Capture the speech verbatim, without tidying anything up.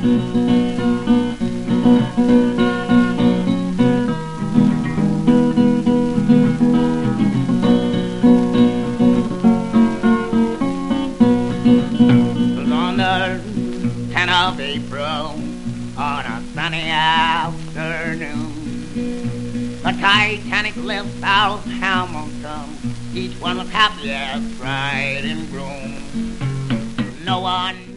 On the tenth of April, on a sunny afternoon, the Titanic left Southampton. Each one was happy as bride and groom. No one